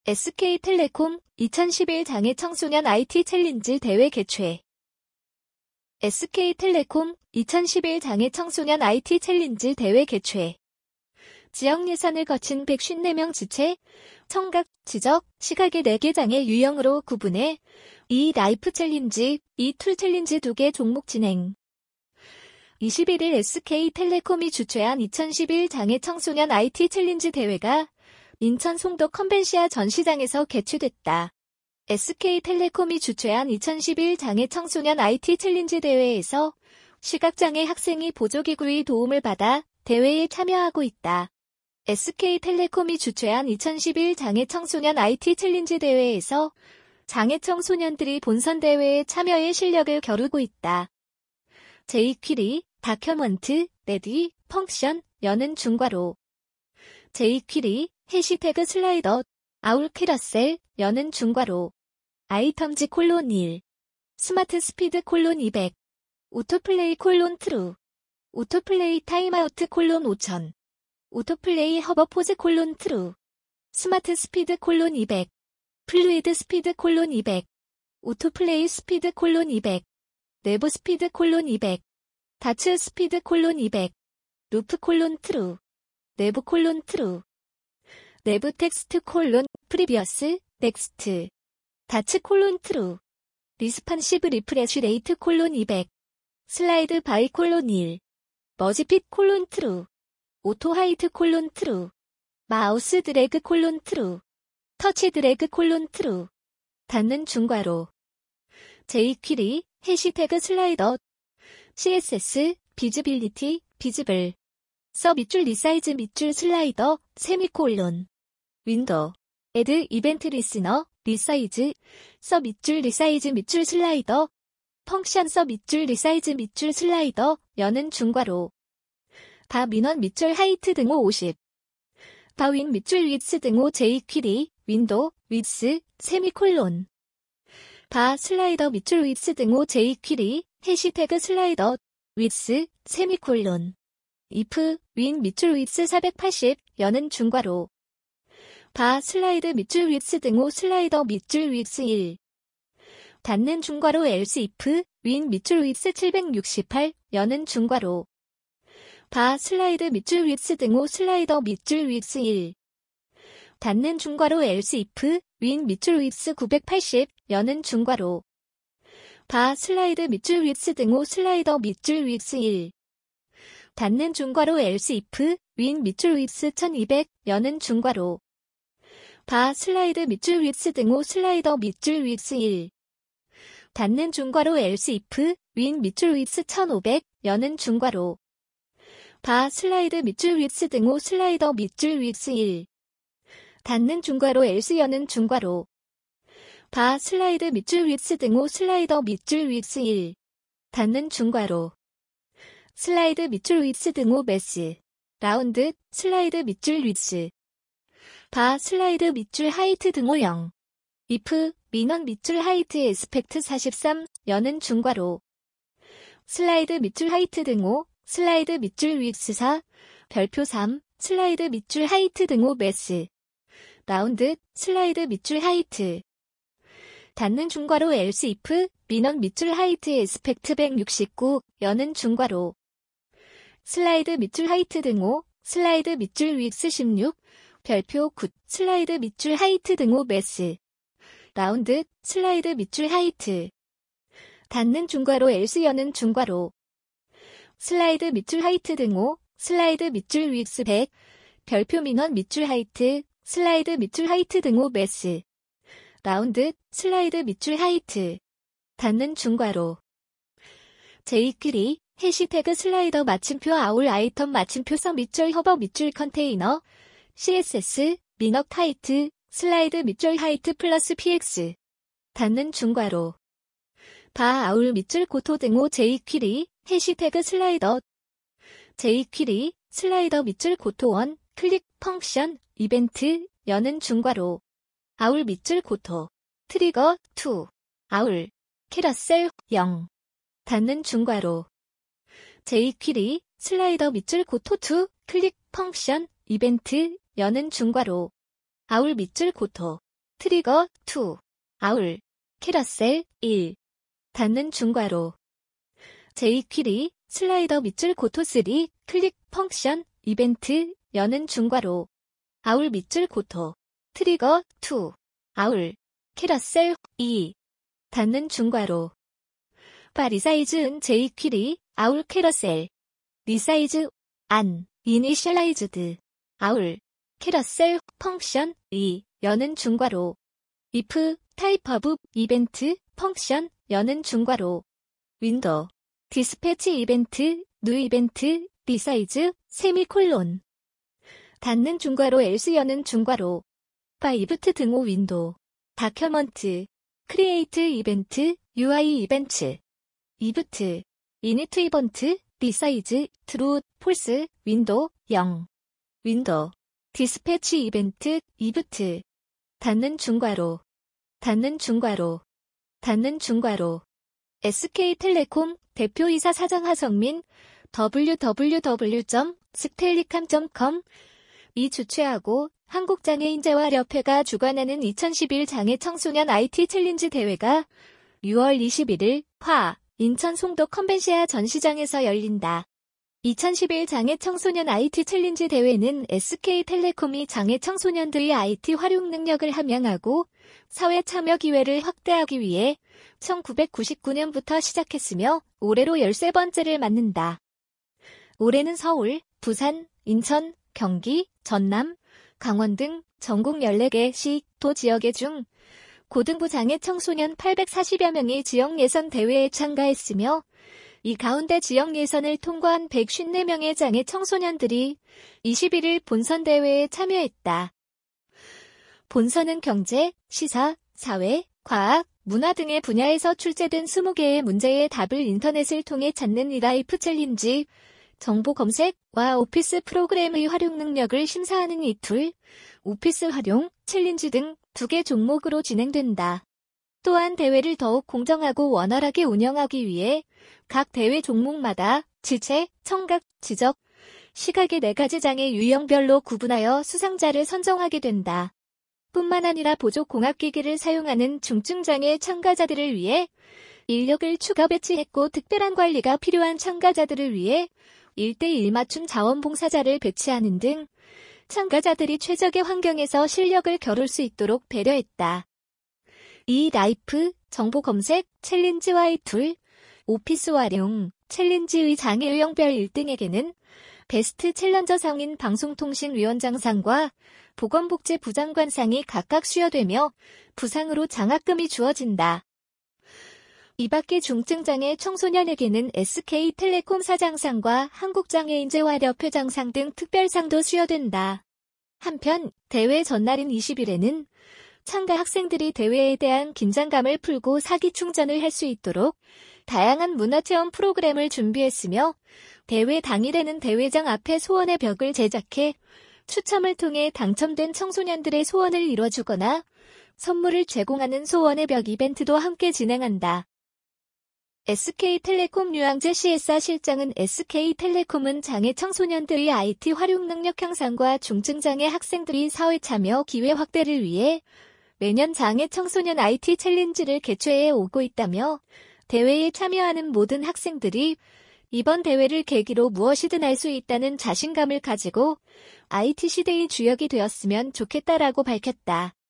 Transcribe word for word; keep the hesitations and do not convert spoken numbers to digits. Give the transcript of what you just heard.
에스케이텔레콤 이천십일 장애 청소년 아이티 챌린지 대회 개최. 에스케이텔레콤 이천십일 장애 청소년 아이티 챌린지 대회 개최. 지역 예선을 거친 백오십사 명 주최, 청각, 지적, 시각의 네 개 장애 유형으로 구분해 이 라이프 챌린지, 이 툴 챌린지 두 개 종목 진행. 이십일 일 에스케이텔레콤이 주최한 이천십일 장애 청소년 아이티 챌린지 대회가 인천 송도 컨벤시아 전시장에서 개최됐다. 에스케이텔레콤이 주최한 이천십일 장애 청소년 아이티 챌린지 대회에서 시각장애 학생이 보조기구의 도움을 받아 대회에 참여하고 있다. 에스케이텔레콤이 주최한 이천십일 장애 청소년 아이티 챌린지 대회에서 장애 청소년들이 본선 대회에 참여해 실력을 겨루고 있다. 제이퀴리, 다큐먼트, 레디, 펑션, 여는 중괄호. 제이퀴리, 해시태그 슬라이더, 아울 캐러셀, 여는 중괄호. 아이텀즈 콜론 일. 스마트 스피드 콜론 이백. 오토플레이 콜론 트루. 오토플레이 타임아우트 콜론 오천. 오토플레이 허버포즈 콜론 트루. 스마트 스피드 콜론 이백. 플루이드 스피드 콜론 이백. 오토플레이 스피드 콜론 이백. 내부 스피드 콜론 이백. 다츠 스피드 콜론 이백. 루프 콜론 트루. 내부 콜론 트루. 내부 텍스트 콜론 프리비어스 넥스트. 다츠 콜론 트루. 리스판시브 리프레쉬 레이트 콜론 이백. 슬라이드 바이 콜론 일. 머지핏 콜론 트루. 오토 하이트 콜론 트루. 마우스 드래그 콜론 트루. 터치 드래그 콜론 트루. 닫는 중괄호. 제이퀴리, 해시태그 슬라이더. 씨에스에스, 비즈빌리티, 비즈블. 서 밑줄 리사이즈 밑줄 슬라이더, 세미콜론. 윈도우. 애드 이벤트 리스너, 리사이즈. 서 밑줄 리사이즈 밑줄 슬라이더. 펑션 서 밑줄 리사이즈 밑줄 슬라이더, 여는 중괄호. 바 민원 밑줄 하이트 등호 오십. 바윈 밑줄 윗스 등호 제이퀴리, 윈도우, 윗스, 세미콜론. 바 슬라이더 밑줄 윗스 등호 제이퀴리, 해시태그 슬라이더, 윗스, 세미콜론. if, 윈 밑줄 윗스 사백팔십, 여는 중괄호. 바 슬라이드 밑줄 윗스 등호 슬라이더 밑줄 윗스 일. 닫는 중괄호 else if, 윈 밑줄 윗스 칠백육십팔, 여는 중괄호. 바 슬라이드 밑줄 윗스 등호 슬라이더 밑줄 윗스 일. 닫는 중괄호 else if, 윈 밑줄 윗스 구백팔십, 여는 중괄호. 바 슬라이드 밑줄 윗스 등호 슬라이더 밑줄 윗스 일. 닫는 중괄호 else if, 윈 밑줄 윗스 천이백, 여는 중괄호. 바 슬라이드 밑줄 윗스 등호 슬라이더 밑줄 윗스 일. 닫는 중괄호 else if, 윈 밑줄 윗스 천오백, 여는 중괄호. 바 슬라이드 밑줄 윗스 등호 슬라이더 밑줄 윗스 일. 닫는 중괄호 else 여는 중괄호. 바 슬라이드 밑줄 윗스 등호 슬라이더 밑줄 윗스 일. 닫는 중괄호. 슬라이드 밑줄 윗스 등호 매스. 라운드, 슬라이드 밑줄 윗스. 바 슬라이드 밑줄 하이트 등호 영. if, 민원 밑줄 하이트 에스펙트 사십삼, 여는 중괄호. 슬라이드 밑줄 하이트 등호, 슬라이드 밑줄 윗스 사, 별표 삼, 슬라이드 밑줄 하이트 등호 매스. 라운드, 슬라이드 밑줄 하이트. 닫는 중괄호 else if, 민원 밑줄 하이트 에스펙트 백육십구, 여는 중괄호. 슬라이드 밑줄 하이트 등호, 슬라이드 밑줄 윗스 십육, 별표 구, 슬라이드 밑줄 하이트 등호 매스. 라운드, 슬라이드 밑줄 하이트. 닫는 중괄호 else 여는 중괄호. 슬라이드 밑줄 하이트 등호, 슬라이드 밑줄 윗스 백, 별표 민원 밑줄 하이트, 슬라이드 밑줄 하이트 등호 매스. 라운드, 슬라이드 밑줄 하이트. 닫는 중괄호. 제이퀴리, 해시태그 슬라이더 마침표 아울 아이텀 마침표 서 밑줄 허버 밑줄 컨테이너. 씨에스에스, 민억 타이트, 슬라이드 밑줄 하이트 플러스 피엑스. 닫는 중괄호. 바 아울 밑줄 고토 등호 제이퀴리, 해시태그 슬라이더. 제이퀴리, 슬라이더 밑줄 고토 일, 클릭, 펑션, 이벤트, 여는 중괄호. 아울 밑줄 고토. 트리거, 이. 아울. 캐러셀, 영. 닫는 중괄호. 제이퀴리, 슬라이더 밑줄 고토 이, 클릭, 펑션, 이벤트, 여는 중괄호. 아울 밑줄 고토. 트리거 이, 아울, 캐러셀 일, 닫는 중괄호, 제이퀴리, 슬라이더 밑줄 고토 삼, 클릭 펑션, 이벤트, 여는 중괄호, 아울 밑줄 고토, 트리거 이, 아울, 캐러셀 이, 닫는 중괄호, 바 리사이즈은 제이퀴리, 아울 캐러셀, 리사이즈, 안, 이니셜라이즈드, 아울, 캐러셀, 펑션, 이, 여는 중괄호, if, 타입 오브, 이벤트, 펑션, 여는 중괄호, 윈도우, 디스패치 이벤트, 뉴 이벤트, 리사이즈, 세미콜론, 닫는 중괄호 else 여는 중괄호, 바 이브트 등호 윈도우, 다큐먼트, 크리에이트 이벤트, 유아이 이벤트, 이브트, 이니트 이번트, 리사이즈, 트루, 폴스, 윈도우, 영, 윈도우, 디스패치 이벤트, 이브트, 닫는 중괄호, 닫는 중괄호, 닫는 중괄호, 에스케이텔레콤 대표이사 사장 하성민, 더블유 더블유 더블유 점 스텔리캄 점 컴 이 주최하고 한국장애인재활협회가 주관하는 이천십일 장애 청소년 아이티 챌린지 대회가 유월 이십일일 화 인천 송도 컨벤시아 전시장에서 열린다. 이천십일 장애 청소년 아이티 챌린지 대회는 에스케이텔레콤이 장애 청소년들의 아이티 활용 능력을 함양하고 사회 참여 기회를 확대하기 위해 천구백구십구 년부터 시작했으며 올해로 열세 번째를 맞는다. 올해는 서울, 부산, 인천, 경기, 전남, 강원 등 전국 열네 개 시, 도 지역의 중 고등부 장애 청소년 팔백사십여 명이 지역 예선 대회에 참가했으며 이 가운데 지역 예선을 통과한 백오십사 명의 장애 청소년들이 이십일일 본선 대회에 참여했다. 본선은 경제, 시사, 사회, 과학, 문화 등의 분야에서 출제된 이십 개의 문제의 답을 인터넷을 통해 찾는 이라이프 챌린지, 정보 검색과 오피스 프로그램의 활용 능력을 심사하는 이 툴, 오피스 활용, 챌린지 등 두 개 종목으로 진행된다. 또한 대회를 더욱 공정하고 원활하게 운영하기 위해 각 대회 종목마다 지체, 청각, 지적, 시각의 네 가지 장애 유형별로 구분하여 수상자를 선정하게 된다. 뿐만 아니라 보조공학기기를 사용하는 중증장애 참가자들을 위해 인력을 추가 배치했고 특별한 관리가 필요한 참가자들을 위해 일 대 일 맞춤 자원봉사자를 배치하는 등 참가자들이 최적의 환경에서 실력을 겨룰 수 있도록 배려했다. 이 라이프, 정보 검색, 챌린지와 이 툴, 오피스 활용, 챌린지의 장애 유형별 일 등에게는 베스트 챌린저 상인 방송통신위원장상과 보건복지부 장관상이 각각 수여되며 부상으로 장학금이 주어진다. 이 밖에 중증장애 청소년에게는 에스케이텔레콤 사장상과 한국장애인재활협회장상 등 특별상도 수여된다. 한편 대회 전날인 이십일에는 참가 학생들이 대회에 대한 긴장감을 풀고 사기 충전을 할 수 있도록 다양한 문화체험 프로그램을 준비했으며 대회 당일에는 대회장 앞에 소원의 벽을 제작해 추첨을 통해 당첨된 청소년들의 소원을 이뤄주거나 선물을 제공하는 소원의 벽 이벤트도 함께 진행한다. 에스케이텔레콤 류앙재 씨에스아 실장은 에스케이텔레콤은 장애 청소년들의 아이티 활용 능력 향상과 중증장애 학생들의 사회 참여 기회 확대를 위해 매년 장애 청소년 아이티 챌린지를 개최해 오고 있다며 대회에 참여하는 모든 학생들이 이번 대회를 계기로 무엇이든 할 수 있다는 자신감을 가지고 아이티 시대의 주역이 되었으면 좋겠다라고 밝혔다.